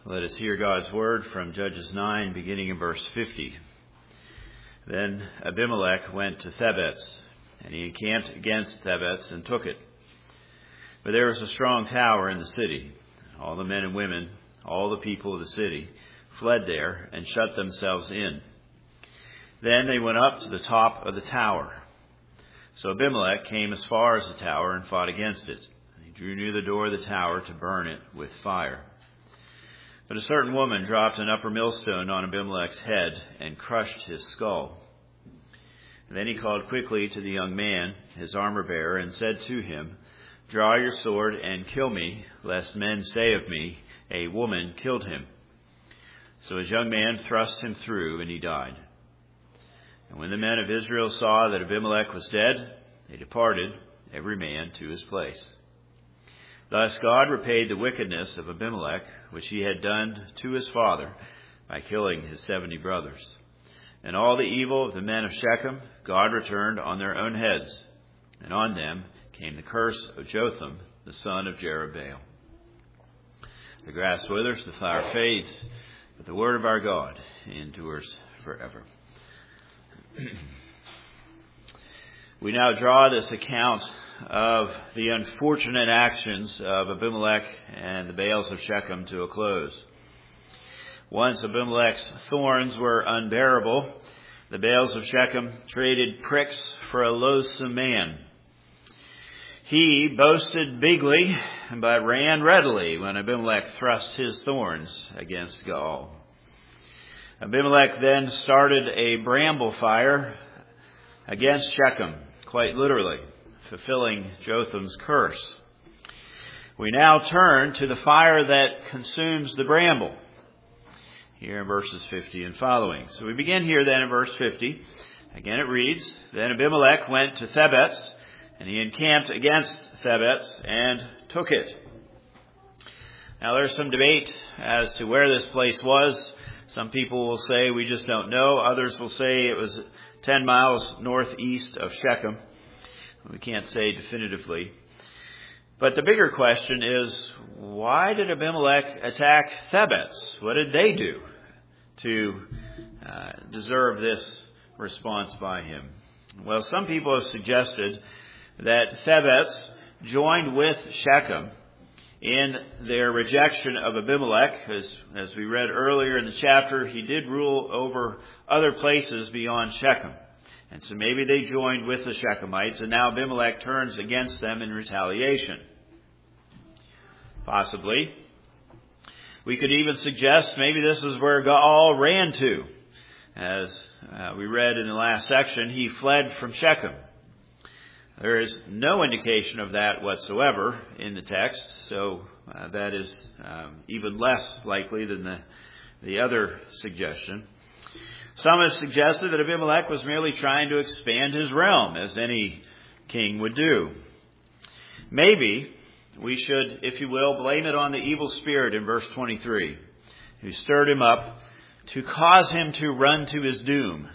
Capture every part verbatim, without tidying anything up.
Let us hear God's word from Judges nine, beginning in verse fifty. Then Abimelech went to Thebez, and he encamped against Thebez and took it. But there was a strong tower in the city. All the men and women, all the people of the city, fled there and shut themselves in. Then they went up to the top of the tower. So Abimelech came as far as the tower and fought against it. He drew near the door of the tower to burn it with fire. But a certain woman dropped an upper millstone on Abimelech's head and crushed his skull. And then he called quickly to the young man, his armor-bearer, and said to him, "Draw your sword and kill me, lest men say of me, 'A woman killed him.' So his young man thrust him through, and he died. And when the men of Israel saw that Abimelech was dead, they departed, every man to his place. Thus God repaid the wickedness of Abimelech, which he had done to his father, by killing his seventy brothers. And all the evil of the men of Shechem God returned on their own heads, and on them came the curse of Jotham, the son of Jerubbaal." The grass withers, the flower fades, but the word of our God endures forever. We now draw this account of the unfortunate actions of Abimelech and the Baals of Shechem to a close. Once Abimelech's thorns were unbearable, the Baals of Shechem traded pricks for a loathsome man. He boasted bigly, but ran readily when Abimelech thrust his thorns against Gaal. Abimelech then started a bramble fire against Shechem, quite literally, fulfilling Jotham's curse. We now turn to the fire that consumes the bramble, here in verses fifty and following. So we begin here then in verse fifty. Again it reads, "Then Abimelech went to Thebez, and he encamped against Thebez and took it." Now there's some debate as to where this place was. Some people will say we just don't know. Others will say it was ten miles northeast of Shechem. We can't say definitively. But the bigger question is, why did Abimelech attack Thebez? What did they do to uh, deserve this response by him? Well, some people have suggested that Thebez joined with Shechem in their rejection of Abimelech. As, as we read earlier in the chapter, he did rule over other places beyond Shechem. And so maybe they joined with the Shechemites, and now Abimelech turns against them in retaliation. Possibly. We could even suggest maybe this is where Gaal ran to. As uh, we read in the last section, he fled from Shechem. There is no indication of that whatsoever in the text, so uh, that is um, even less likely than the, the other suggestion. Some have suggested that Abimelech was merely trying to expand his realm, as any king would do. Maybe we should, if you will, blame it on the evil spirit in verse twenty-three, who stirred him up to cause him to run to his doom.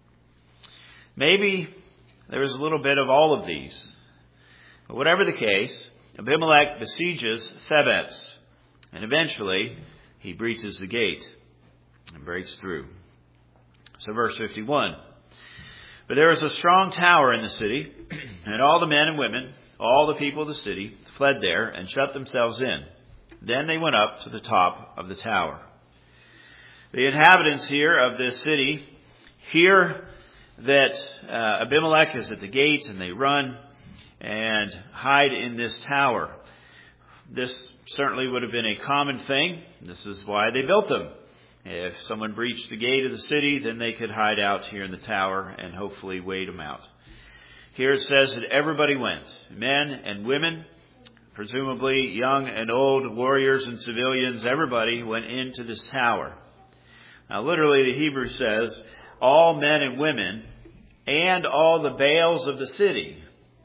Maybe there was a little bit of all of these. But whatever the case, Abimelech besieges Thebez, and eventually he breaches the gate and breaks through. So verse fifty-one. "But there was a strong tower in the city, and all the men and women, all the people of the city, fled there and shut themselves in. Then they went up to the top of the tower." The inhabitants here of this city hear that uh, Abimelech is at the gate, and they run and hide in this tower. This certainly would have been a common thing. This is why they built them. If someone breached the gate of the city, then they could hide out here in the tower and hopefully wait them out. Here it says that everybody went, men and women, presumably young and old, warriors and civilians, everybody went into this tower. Now literally the Hebrew says, all men and women and all the Baals of the city.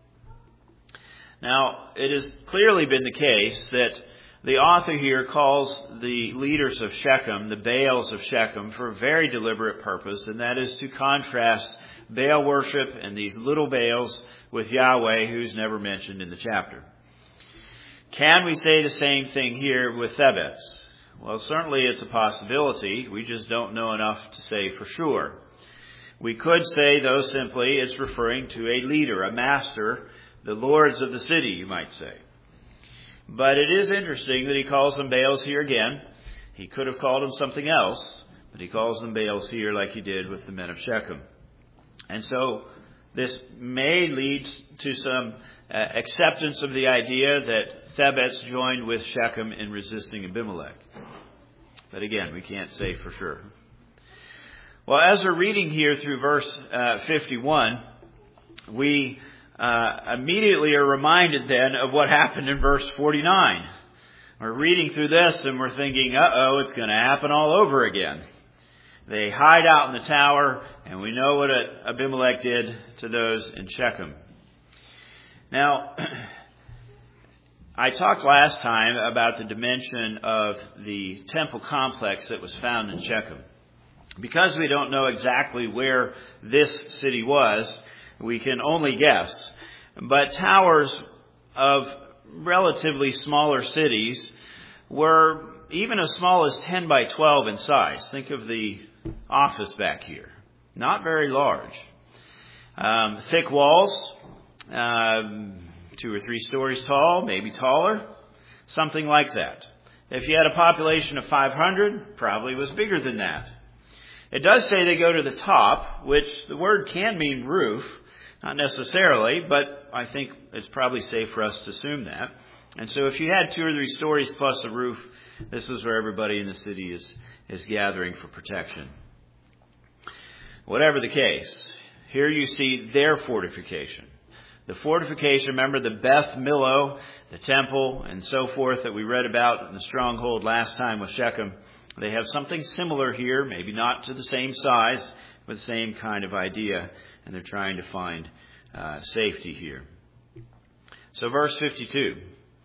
Now, it has clearly been the case that the author here calls the leaders of Shechem, the Baals of Shechem, for a very deliberate purpose, and that is to contrast Baal worship and these little Baals with Yahweh, who's never mentioned in the chapter. Can we say the same thing here with Thebez? Well, certainly it's a possibility. We just don't know enough to say for sure. We could say, though, simply it's referring to a leader, a master, the lords of the city, you might say. But it is interesting that he calls them Baals here again. He could have called them something else, but he calls them Baals here like he did with the men of Shechem. And so this may lead to some uh, acceptance of the idea that Thebets joined with Shechem in resisting Abimelech. But again, we can't say for sure. Well, as we're reading here through verse uh, fifty-one, we uh, immediately are reminded then of what happened in verse forty-nine. We're reading through this and we're thinking, uh-oh, it's going to happen all over again. They hide out in the tower, and we know what Abimelech did to those in Shechem. Now, I talked last time about the dimension of the temple complex that was found in Shechem. Because we don't know exactly where this city was, we can only guess. But towers of relatively smaller cities were even as small as ten by twelve in size. Think of the office back here. Not very large. Um, thick walls, um, two or three stories tall, maybe taller, something like that. If you had a population of five hundred, probably was bigger than that. It does say they go to the top, which the word can mean roof, not necessarily, but I think it's probably safe for us to assume that. And so if you had two or three stories plus a roof, this is where everybody in the city is, is gathering for protection. Whatever the case, here you see their fortification. The fortification, remember the Beth Millo, the temple, and so forth that we read about in the stronghold last time with Shechem. They have something similar here, maybe not to the same size, but the same kind of idea, and they're trying to find uh, safety here. So verse fifty-two.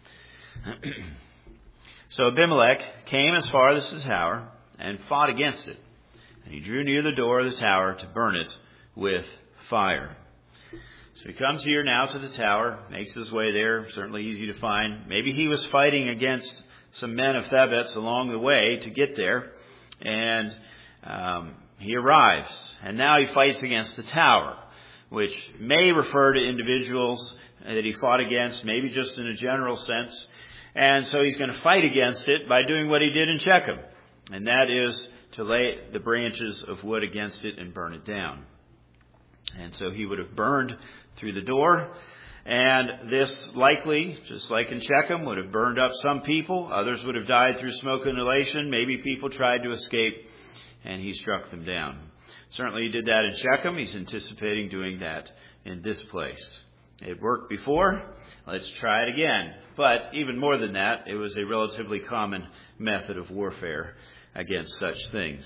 So Abimelech came as far as the tower and fought against it, and he drew near the door of the tower to burn it with fire. So he comes here now to the tower, makes his way there, certainly easy to find. Maybe he was fighting against some men of Thebets along the way to get there, and um, he arrives. And now he fights against the tower, which may refer to individuals that he fought against, maybe just in a general sense. And so he's going to fight against it by doing what he did in Shechem, and that is to lay the branches of wood against it and burn it down. And so he would have burned through the door. And this likely, just like in Shechem, would have burned up some people. Others would have died through smoke inhalation. Maybe people tried to escape, and he struck them down. Certainly he did that in Shechem. He's anticipating doing that in this place. It worked before. Let's try it again. But even more than that, it was a relatively common method of warfare against such things.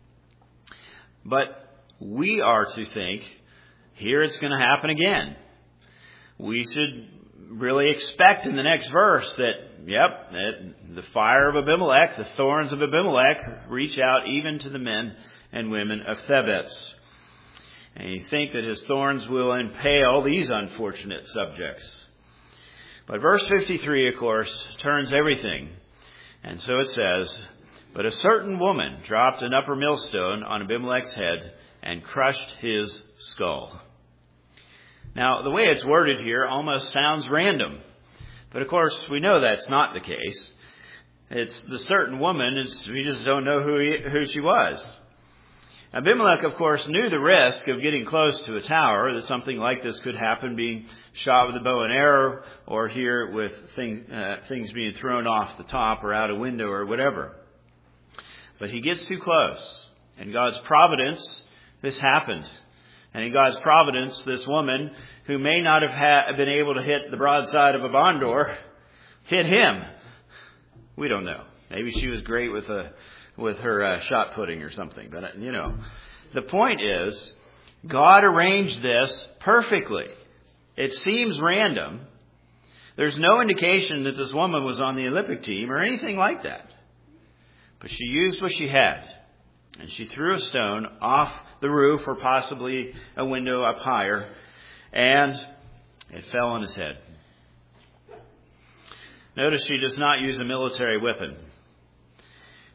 But we are to think, here it's going to happen again. We should really expect in the next verse that, yep, that the fire of Abimelech, the thorns of Abimelech, reach out even to the men and women of Thebets. And you think that his thorns will impale these unfortunate subjects. But verse fifty-three, of course, turns everything. And so it says, but a certain woman dropped an upper millstone on Abimelech's head and crushed his skull. Now, the way it's worded here almost sounds random. But of course, we know that's not the case. It's the certain woman, it's, we just don't know who, he, who she was. Abimelech, of course, knew the risk of getting close to a tower, that something like this could happen, being shot with a bow and arrow, or here with thing, uh, things being thrown off the top or out a window or whatever. But he gets too close. In God's providence, this happened. And in God's providence, this woman, who may not have ha- been able to hit the broadside of a barn door, hit him. We don't know. Maybe she was great with a with her uh, shot putting or something. But, you know, the point is, God arranged this perfectly. It seems random. There's no indication that this woman was on the Olympic team or anything like that. But she used what she had. And she threw a stone off the roof or possibly a window up higher. And it fell on his head. Notice she does not use a military weapon.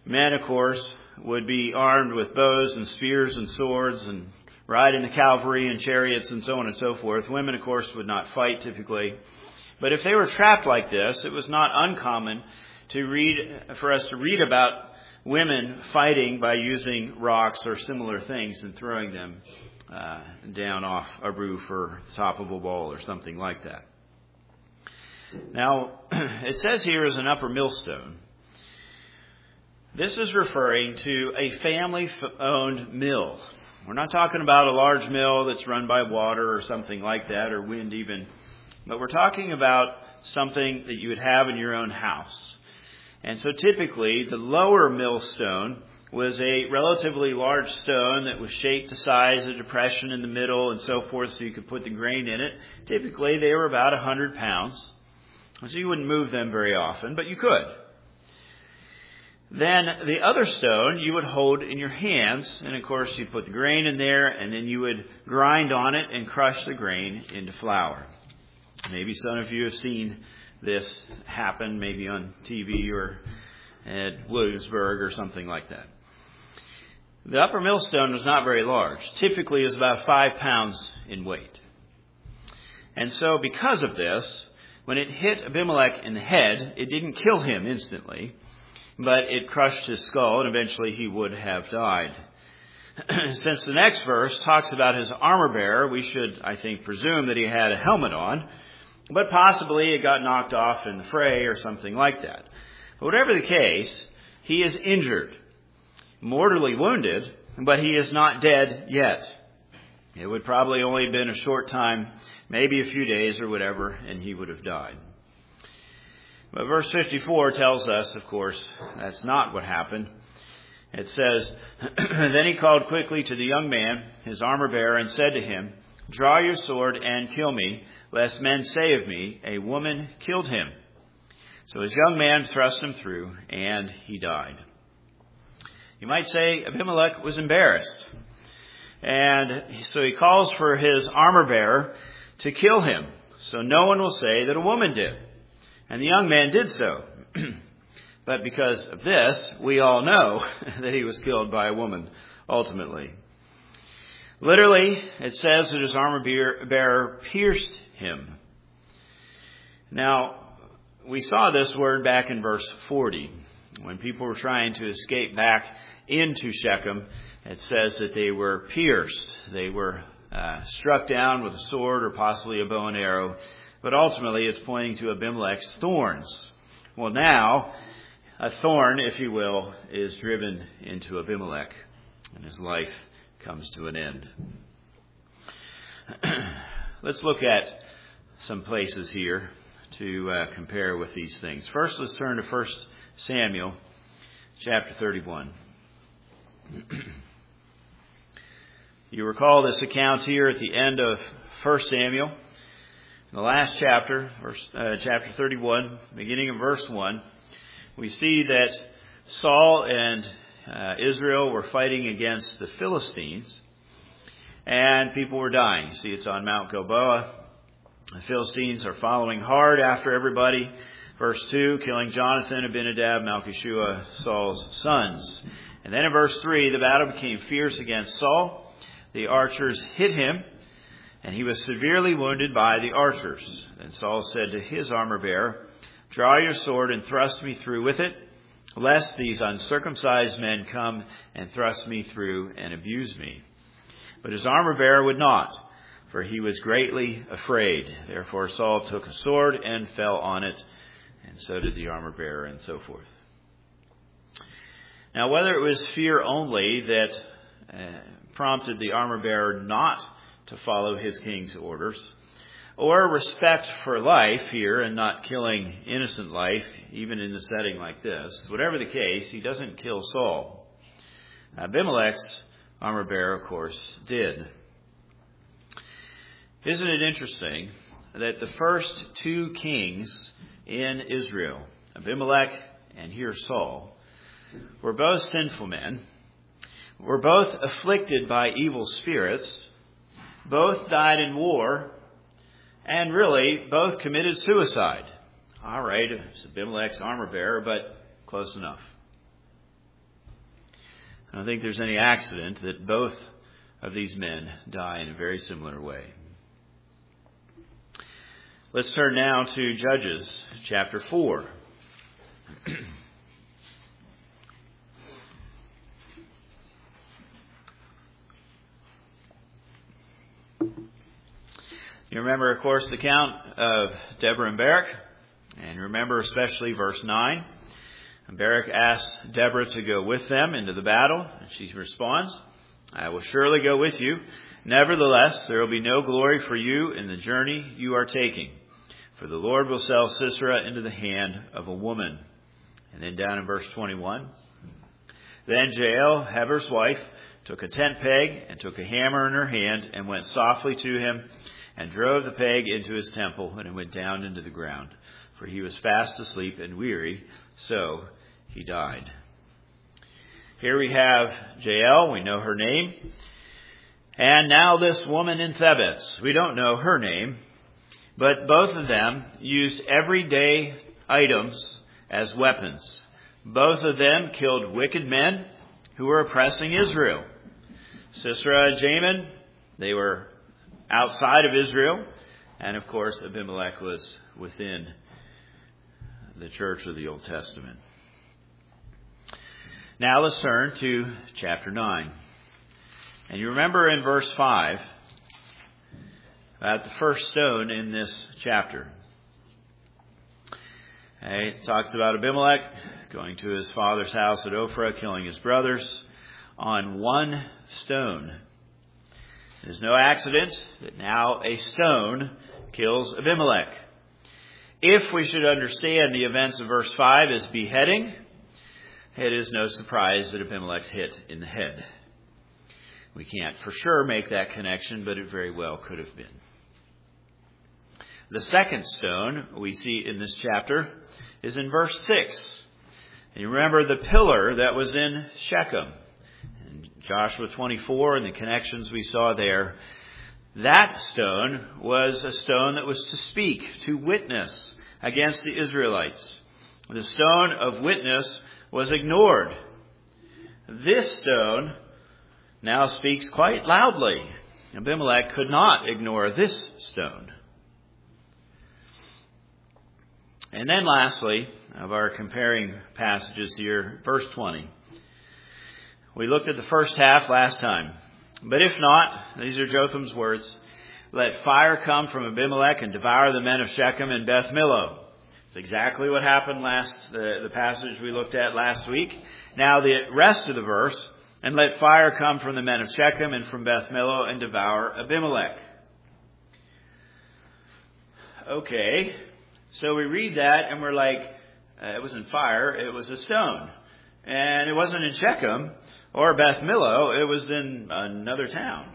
Men, of course, would be armed with bows and spears and swords and ride in the cavalry and chariots and so on and so forth. Women, of course, would not fight typically. But if they were trapped like this, it was not uncommon to read, for us to read about women fighting by using rocks or similar things and throwing them uh, down off a roof or top of a wall or something like that. Now, it says here is an upper millstone. This is referring to a family-owned mill. We're not talking about a large mill that's run by water or something like that, or wind even. But we're talking about something that you would have in your own house. And so typically, the lower millstone was a relatively large stone that was shaped to size, a depression in the middle and so forth, so you could put the grain in it. Typically, they were about one hundred pounds. So you wouldn't move them very often, but you could. Then the other stone you would hold in your hands, and of course you put the grain in there, and then you would grind on it and crush the grain into flour. Maybe some of you have seen this happen, maybe on T V or at Williamsburg or something like that. The upper millstone was not very large. Typically it was about five pounds in weight. And so because of this, when it hit Abimelech in the head, it didn't kill him instantly, but it crushed his skull, and eventually he would have died. Since the next verse talks about his armor bearer, we should, I think, presume that he had a helmet on, but possibly it got knocked off in the fray or something like that. But whatever the case, he is injured, mortally wounded, but he is not dead yet. It would probably only have been a short time, maybe a few days or whatever, and he would have died. But verse fifty-four tells us, of course, that's not what happened. It says, Then he called quickly to the young man, his armor bearer, and said to him, Draw your sword and kill me, lest men say of me, A woman killed him. So his young man thrust him through, and he died. You might say Abimelech was embarrassed. And so he calls for his armor bearer to kill him, so no one will say that a woman did. And the young man did so. But because of this, we all know that he was killed by a woman, ultimately. Literally, it says that his armor bearer pierced him. Now, we saw this word back in verse forty. When people were trying to escape back into Shechem, it says that they were pierced. They were uh, struck down with a sword or possibly a bow and arrow. But ultimately, it's pointing to Abimelech's thorns. Well, now, a thorn, if you will, is driven into Abimelech, and his life comes to an end. Let's look at some places here to uh, compare with these things. First, let's turn to First Samuel chapter thirty-one. You recall this account here at the end of First Samuel. In the last chapter, verse, uh, chapter thirty-one, beginning of verse one, we see that Saul and uh, Israel were fighting against the Philistines, and people were dying. You see, it's on Mount Gilboa. The Philistines are following hard after everybody. Verse two, killing Jonathan, Abinadab, Malchishua, Saul's sons. And then in verse three, the battle became fierce against Saul. The archers hit him, and he was severely wounded by the archers. Then Saul said to his armor bearer, Draw your sword and thrust me through with it, lest these uncircumcised men come and thrust me through and abuse me. But his armor bearer would not, for he was greatly afraid. Therefore Saul took a sword and fell on it, and so did the armor bearer, and so forth. Now, whether it was fear only that uh, prompted the armor bearer not to follow his king's orders, or respect for life here and not killing innocent life, even in a setting like this, whatever the case, he doesn't kill Saul. Abimelech's armor bearer, of course, did. Isn't it interesting that the first two kings in Israel, Abimelech and here Saul, were both sinful men, were both afflicted by evil spirits, both died in war, and really both committed suicide. All right, it's Abimelech's armor bearer, but close enough. I don't think there's any accident that both of these men die in a very similar way. Let's turn now to Judges chapter four. You remember, of course, the account of Deborah and Barak. And remember especially verse nine. And Barak asks Deborah to go with them into the battle. And she responds, I will surely go with you. Nevertheless, there will be no glory for you in the journey you are taking. For the Lord will sell Sisera into the hand of a woman. And then down in verse twenty-one. Then Jael, Heber's wife, took a tent peg and took a hammer in her hand and went softly to him and drove the peg into his temple, and it went down into the ground. For he was fast asleep and weary, so he died. Here we have Jael, we know her name. And now this woman in Thebez, we don't know her name, but both of them used everyday items as weapons. Both of them killed wicked men who were oppressing Israel. Sisera and Jamin, they were outside of Israel, and of course Abimelech was within the church of the Old Testament. Now let's turn to chapter nine. And you remember in verse five, at the first stone in this chapter. It talks about Abimelech going to his father's house at Ophrah, killing his brothers on one stone. It is no accident that now a stone kills Abimelech. If we should understand the events of verse five as beheading, it is no surprise that Abimelech's hit in the head. We can't for sure make that connection, but it very well could have been. The second stone we see in this chapter is in verse six. And you remember the pillar that was in Shechem. Joshua twenty-four and the connections we saw there. That stone was a stone that was to speak, to witness against the Israelites. The stone of witness was ignored. This stone now speaks quite loudly. Abimelech could not ignore this stone. And then lastly, of our comparing passages here, verse twenty. We looked at the first half last time. But if not, these are Jotham's words, let fire come from Abimelech and devour the men of Shechem and Beth Millo. It's exactly what happened last, the, the passage we looked at last week. Now the rest of the verse, and let fire come from the men of Shechem and from Beth Millo and devour Abimelech. Okay, so we read that and we're like, uh, it wasn't fire, it was a stone. And it wasn't in Shechem or Beth Millo, it was in another town.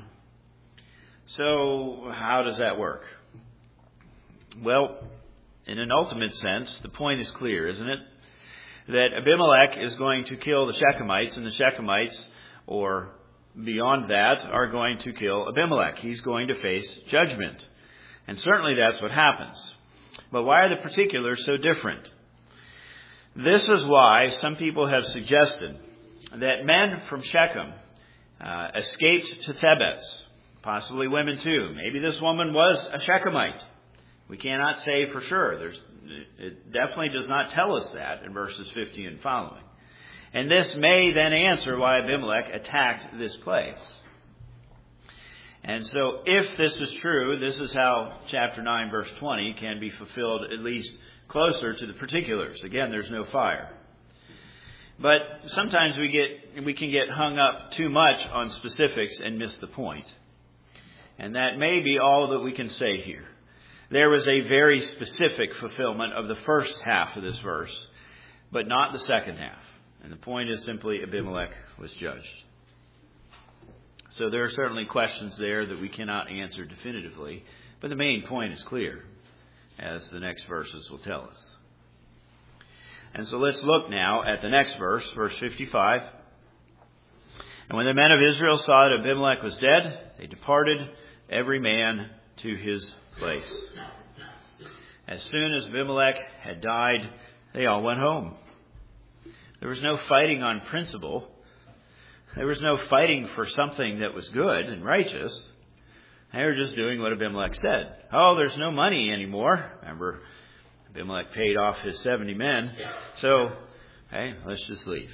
So how does that work? Well, in an ultimate sense, the point is clear, isn't it? That Abimelech is going to kill the Shechemites, and the Shechemites, or beyond that, are going to kill Abimelech. He's going to face judgment. And certainly that's what happens. But why are the particulars so different? This is why some people have suggested that men from Shechem uh, escaped to Thebez, possibly women too. Maybe this woman was a Shechemite. We cannot say for sure. There's, it definitely does not tell us that in verses fifty and following. And this may then answer why Abimelech attacked this place. And so if this is true, this is how chapter nine verse twenty can be fulfilled, at least closer to the particulars. Again, there's no fire. But sometimes we get we can get hung up too much on specifics and miss the point. And that may be all that we can say here. There was a very specific fulfillment of the first half of this verse, but not the second half. And the point is simply Abimelech was judged. So there are certainly questions there that we cannot answer definitively, but the main point is clear, as the next verses will tell us. And so let's look now at the next verse, verse fifty-five. And when the men of Israel saw that Abimelech was dead, they departed, every man to his place. As soon as Abimelech had died, they all went home. There was no fighting on principle. There was no fighting for something that was good and righteous. They were just doing what Abimelech said. Oh, there's no money anymore. Remember, Abimelech paid off his seventy men. So, hey, let's just leave.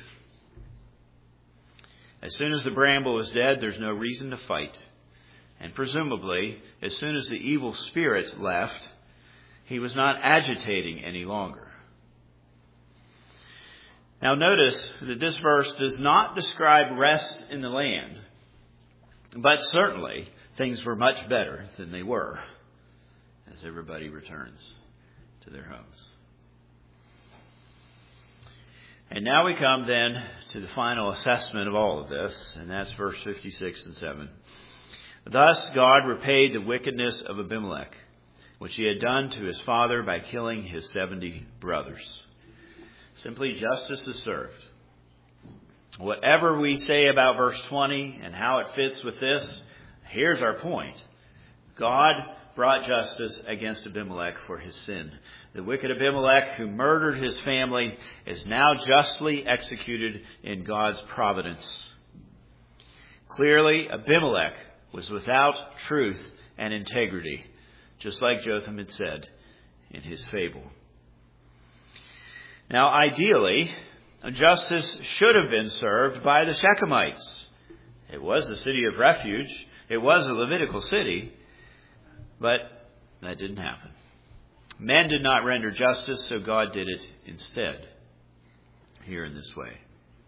As soon as the bramble was dead, there's no reason to fight. And presumably, as soon as the evil spirit left, he was not agitating any longer. Now notice that this verse does not describe rest in the land, but certainly things were much better than they were as everybody returns to their homes. And now we come then to the final assessment of all of this, and that's verse fifty-six and seven. Thus God repaid the wickedness of Abimelech, which he had done to his father by killing his seventy brothers. Simply justice is served. Whatever we say about verse twenty and how it fits with this, here's our point. God brought justice against Abimelech for his sin. The wicked Abimelech, who murdered his family, is now justly executed in God's providence. Clearly, Abimelech was without truth and integrity, just like Jotham had said in his fable. Now, ideally, justice should have been served by the Shechemites. It was the city of refuge. It was a Levitical city. But that didn't happen. Men did not render justice, so God did it instead, here in this way.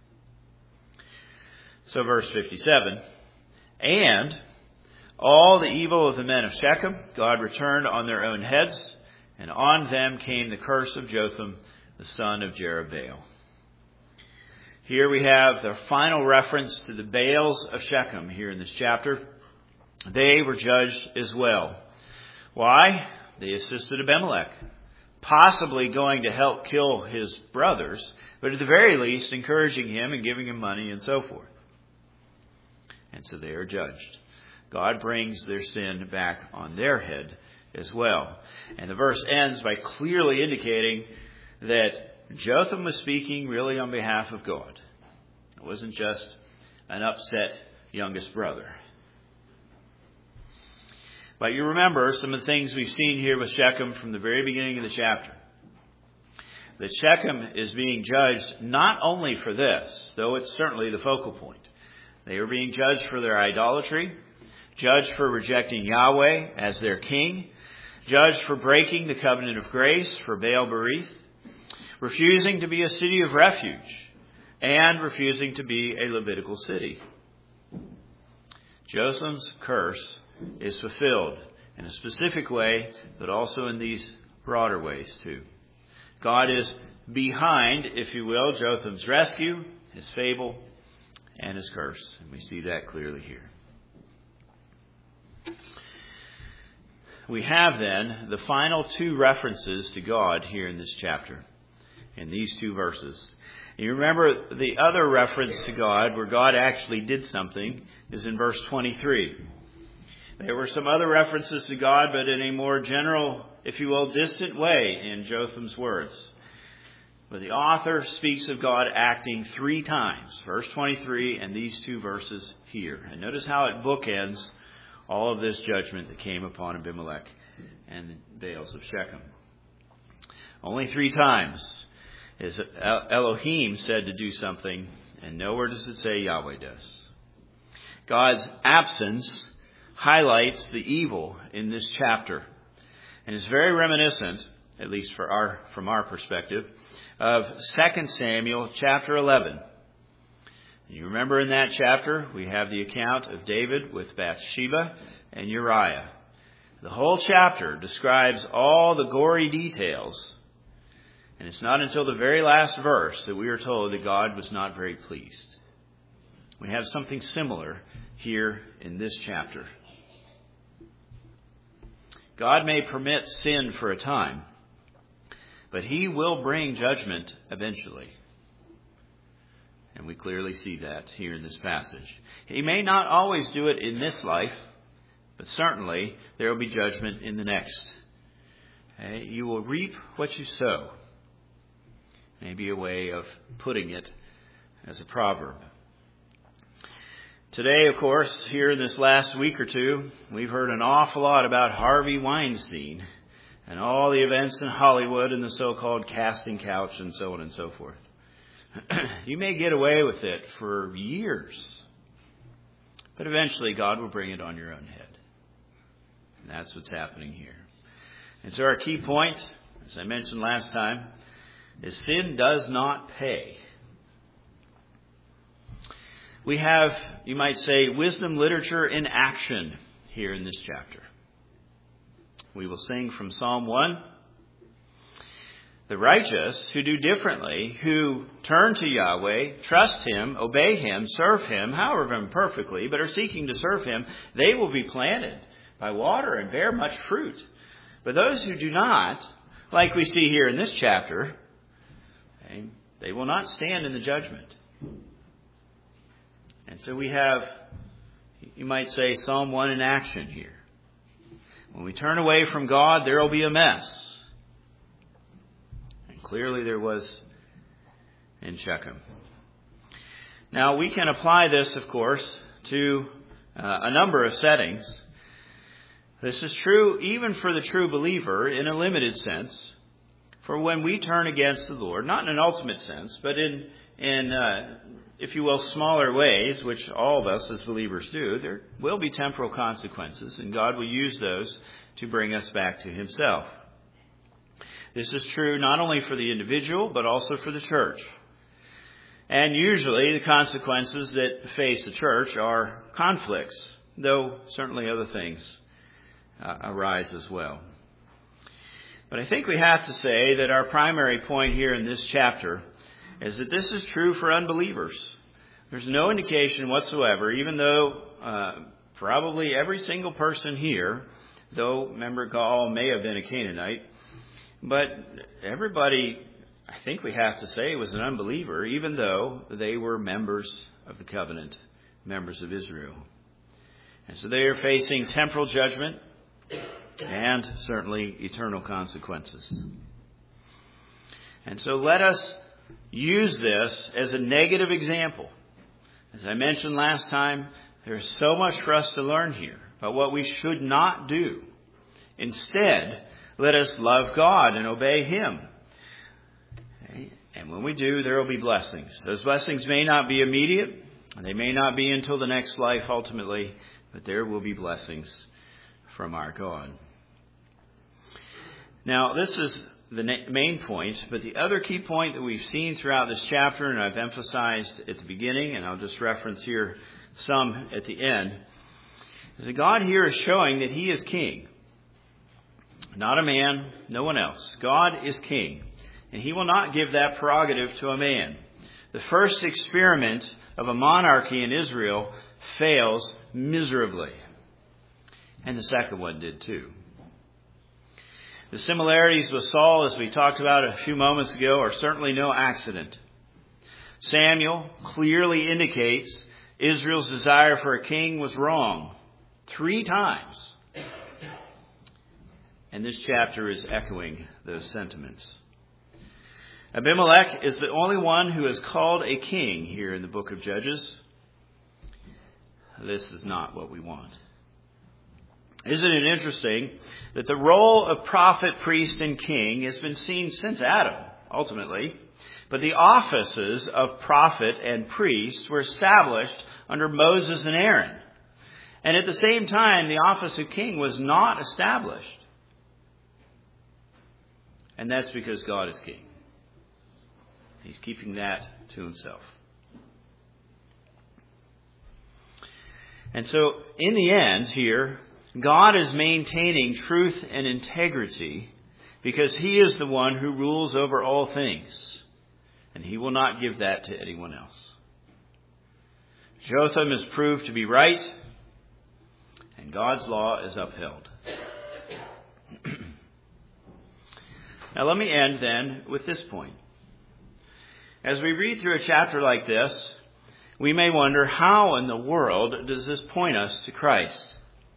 So verse fifty-seven, and all the evil of the men of Shechem God returned on their own heads, and on them came the curse of Jotham, the son of Jerubbaal. Here we have the final reference to the Baals of Shechem here in this chapter. They were judged as well. Why? They assisted Abimelech, possibly going to help kill his brothers, but at the very least encouraging him and giving him money and so forth. And so they are judged. God brings their sin back on their head as well. And the verse ends by clearly indicating that Jotham was speaking really on behalf of God. It wasn't just an upset youngest brother. But you remember some of the things we've seen here with Shechem from the very beginning of the chapter. That Shechem is being judged not only for this, though it's certainly the focal point. They are being judged for their idolatry, judged for rejecting Yahweh as their king, judged for breaking the covenant of grace for Baal Berith, refusing to be a city of refuge, and refusing to be a Levitical city. Jotham's curse is fulfilled in a specific way, but also in these broader ways too. God is behind, if you will, Jotham's rescue, his fable, and his curse. And we see that clearly here. We have then the final two references to God here in this chapter, in these two verses. You remember the other reference to God, where God actually did something, is in verse twenty-three. There were some other references to God, but in a more general, if you will, distant way in Jotham's words. But the author speaks of God acting three times, verse twenty-three and these two verses here. And notice how it bookends all of this judgment that came upon Abimelech and the Baals of Shechem. Only three times is Elohim said to do something, and nowhere does it say Yahweh does. God's absence highlights the evil in this chapter, and is very reminiscent, at least for our from our perspective, of Second Samuel chapter eleven. You remember in that chapter we have the account of David with Bathsheba and Uriah. The whole chapter describes all the gory details, and it's not until the very last verse that we are told that God was not very pleased. We have something similar here in this chapter. God may permit sin for a time, but he will bring judgment eventually. And we clearly see that here in this passage. He may not always do it in this life, but certainly there will be judgment in the next. Okay? You will reap what you sow. Maybe a way of putting it as a proverb. Today, of course, here in this last week or two, we've heard an awful lot about Harvey Weinstein and all the events in Hollywood and the so-called casting couch and so on and so forth. You may get away with it for years, but eventually God will bring it on your own head. And that's what's happening here. And so our key point, as I mentioned last time, is sin does not pay. We have, you might say, wisdom literature in action here in this chapter. We will sing from Psalm one. The righteous who do differently, who turn to Yahweh, trust Him, obey Him, serve Him, however imperfectly, but are seeking to serve Him, they will be planted by water and bear much fruit. But those who do not, like we see here in this chapter, they will not stand in the judgment. And so we have, you might say, Psalm one in action here. When we turn away from God, there will be a mess. And clearly there was in Shechem. Now we can apply this, of course, to uh, a number of settings. This is true even for the true believer in a limited sense. For when we turn against the Lord, not in an ultimate sense, but in, in uh, if you will, smaller ways, which all of us as believers do, there will be temporal consequences, and God will use those to bring us back to Himself. This is true not only for the individual, but also for the church. And usually the consequences that face the church are conflicts, though certainly other things uh, arise as well. But I think we have to say that our primary point here in this chapter is that this is true for unbelievers. There's no indication whatsoever, even though uh, probably every single person here, though remember Gaul may have been a Canaanite, but everybody, I think we have to say, was an unbeliever, even though they were members of the covenant, members of Israel. And so they are facing temporal judgment and certainly eternal consequences. And so let us use this as a negative example. As I mentioned last time, there's so much for us to learn here about what we should not do. Instead, let us love God and obey Him. Okay? And when we do, there will be blessings. Those blessings may not be immediate, and they may not be until the next life ultimately, but there will be blessings from our God. Now, this is the main point, but the other key point that we've seen throughout this chapter, and I've emphasized at the beginning, and I'll just reference here some at the end, is that God here is showing that He is king. Not a man, no one else. God is king, and He will not give that prerogative to a man. The first experiment of a monarchy in Israel fails miserably, and the second one did too. The similarities with Saul, as we talked about a few moments ago, are certainly no accident. Samuel clearly indicates Israel's desire for a king was wrong three times. And this chapter is echoing those sentiments. Abimelech is the only one who is called a king here in the book of Judges. This is not what we want. Isn't it interesting that the role of prophet, priest, and king has been seen since Adam, ultimately, but the offices of prophet and priest were established under Moses and Aaron. And at the same time, the office of king was not established. And that's because God is king. He's keeping that to Himself. And so, in the end here, God is maintaining truth and integrity because He is the one who rules over all things. And He will not give that to anyone else. Jotham is proved to be right, and God's law is upheld. Now let me end then with this point. As we read through a chapter like this, we may wonder, how in the world does this point us to Christ?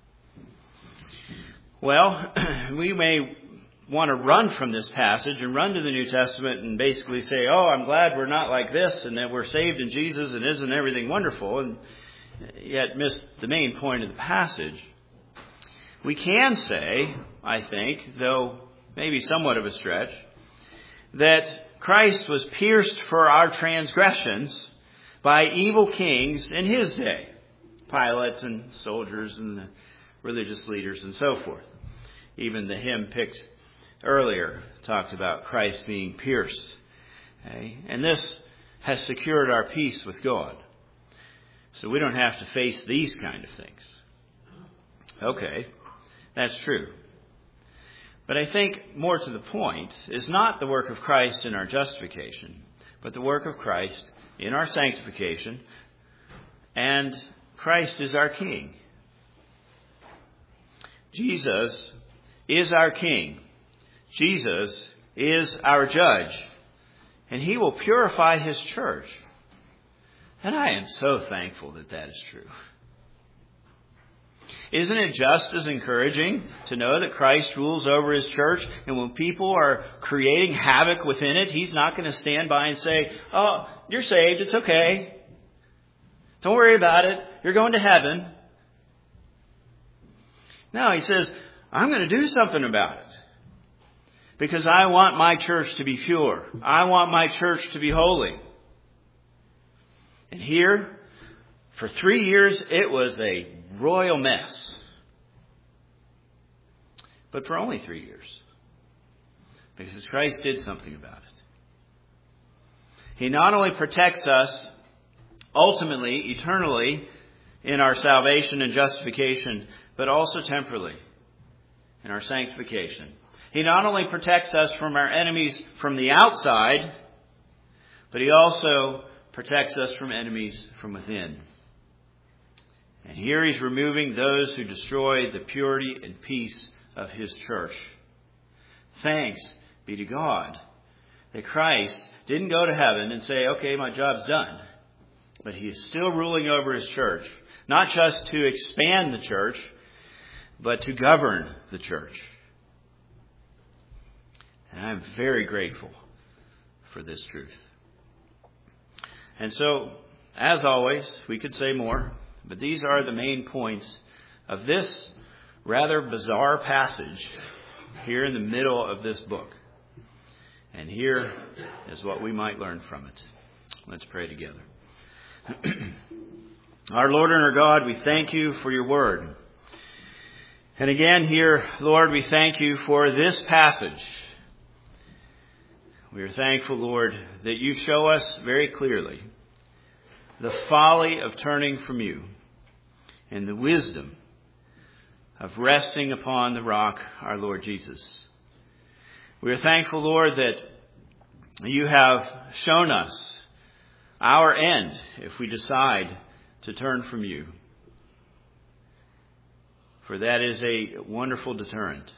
Well, we may want to run from this passage and run to the New Testament and basically say, oh, I'm glad we're not like this and that we're saved in Jesus and isn't everything wonderful? And, yet miss the main point of the passage. We can say, I think, though maybe somewhat of a stretch, that Christ was pierced for our transgressions by evil kings in his day, Pilate and soldiers and the religious leaders and so forth. Even the hymn picked earlier talked about Christ being pierced. Okay? And this has secured our peace with God. So we don't have to face these kind of things. Okay, that's true. But I think more to the point is not the work of Christ in our justification, but the work of Christ in our sanctification. And Christ is our King. Jesus is our King. Jesus is our Judge. And he will purify his church. And I am so thankful that that is true. Isn't it just as encouraging to know that Christ rules over his church, and when people are creating havoc within it, he's not going to stand by and say, "Oh, you're saved, it's okay. Don't worry about it. You're going to heaven." No, he says, "I'm going to do something about it. Because I want my church to be pure. I want my church to be holy." And here, for three years, it was a royal mess. But for only three years. Because Christ did something about it. He not only protects us ultimately, eternally, in our salvation and justification, but also temporally in our sanctification. He not only protects us from our enemies from the outside, but he also protects us from enemies from within. And here he's removing those who destroy the purity and peace of his church. Thanks be to God that Christ didn't go to heaven and say, "Okay, my job's done." But he is still ruling over his church, not just to expand the church, but to govern the church. And I'm very grateful for this truth. And so, as always, we could say more, but these are the main points of this rather bizarre passage here in the middle of this book. And here is what we might learn from it. Let's pray together. Our Lord and our God, we thank you for your word. And again here, Lord, we thank you for this passage. We are thankful, Lord, that you show us very clearly the folly of turning from you and the wisdom of resting upon the rock, our Lord Jesus. We are thankful, Lord, that you have shown us our end if we decide to turn from you. For that is a wonderful deterrent.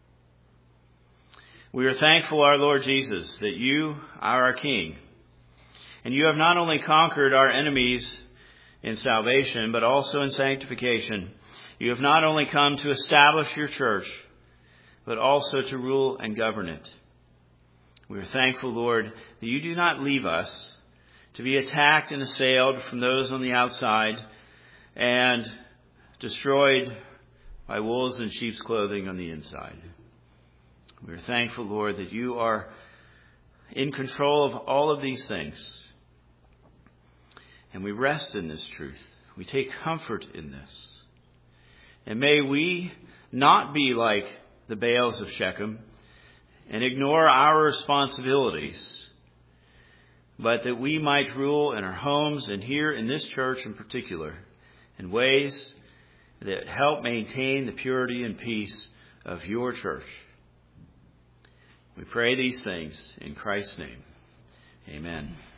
We are thankful, our Lord Jesus, that you are our King. And you have not only conquered our enemies in salvation, but also in sanctification. You have not only come to establish your church, but also to rule and govern it. We are thankful, Lord, that you do not leave us to be attacked and assailed from those on the outside and destroyed by wolves in sheep's clothing on the inside. We are thankful, Lord, that you are in control of all of these things. And we rest in this truth. We take comfort in this. And may we not be like the Baals of Shechem and ignore our responsibilities, but that we might rule in our homes and here in this church in particular in ways that help maintain the purity and peace of your church. We pray these things in Christ's name. Amen.